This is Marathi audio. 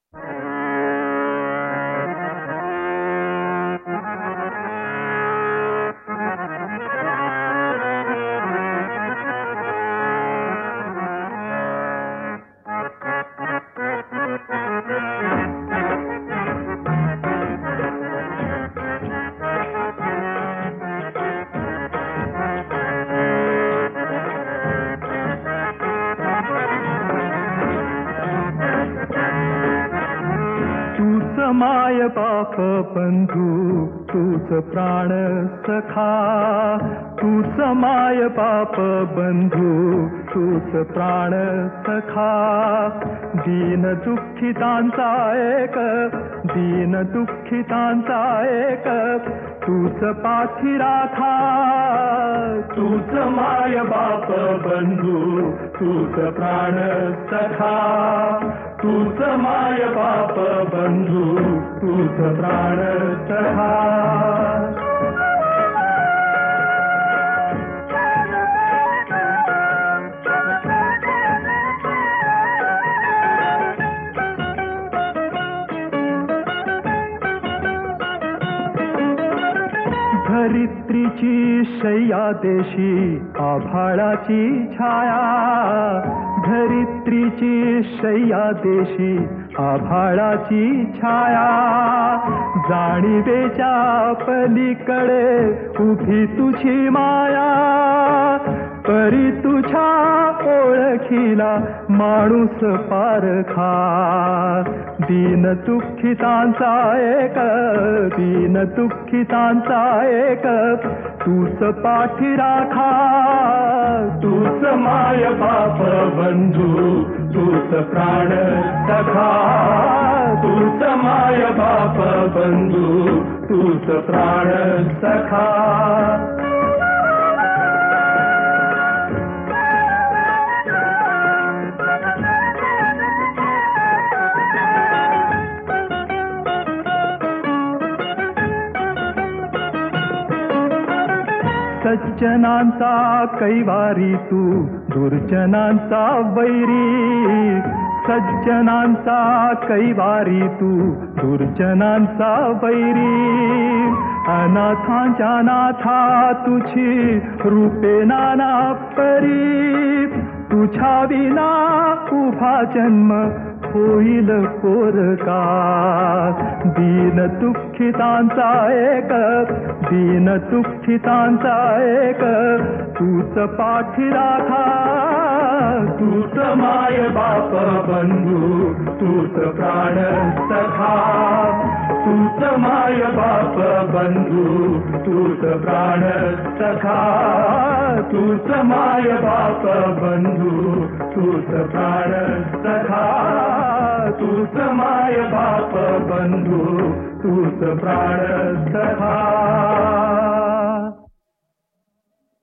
माय बाप बंधू तूच प्राण सखा, तूच माय बाप बंधू तूच प्राण सखा. दीन दुःखितांचा एक, दीन दुःखितांचा एक तूच पाठीराखा. तूच माय बाप बंधू तूच प्राण सखा, तूच माय बाप बंधू तूच प्राण सखा. धरित्रीची शय्या देशी आभाळाची छाया, धरित्रीची शय्या देशी आभाळाची छाया. जाणिवेच्या पलीकडे उभी तुझी माया, परी तुझ्या ओळखीला माणूस पारखा. दीन दुःखितांचा एक, दीन दुःखितांचा एक तूच पाठीराखा. तूच माय बाप बंधू तूच प्राण सखा, तूच माय बाप बंधू तूच प्राण सखा. सज्जनांचा कैवारी तू दुर्जनांचा वैरी, सज्जनांचा कैवारी तू दुर्जनांचा वैरी. अनाथांच्या नाथा तुझी रूपे नाना परी, तुझ्या विना उभा जन्म होईल पोरका. दीन दुःखितांचा एक, दीन दुःखितांचा एक तूच पाठीराखा. तूच माय बाप बंधू तूच प्राण सखा, तूच माय बाप बंधू तूच प्राण सखा. तूच माय बाप बंधू तूच प्राण सखा, तूच माय बाप बंधू तूच प्राण सखा.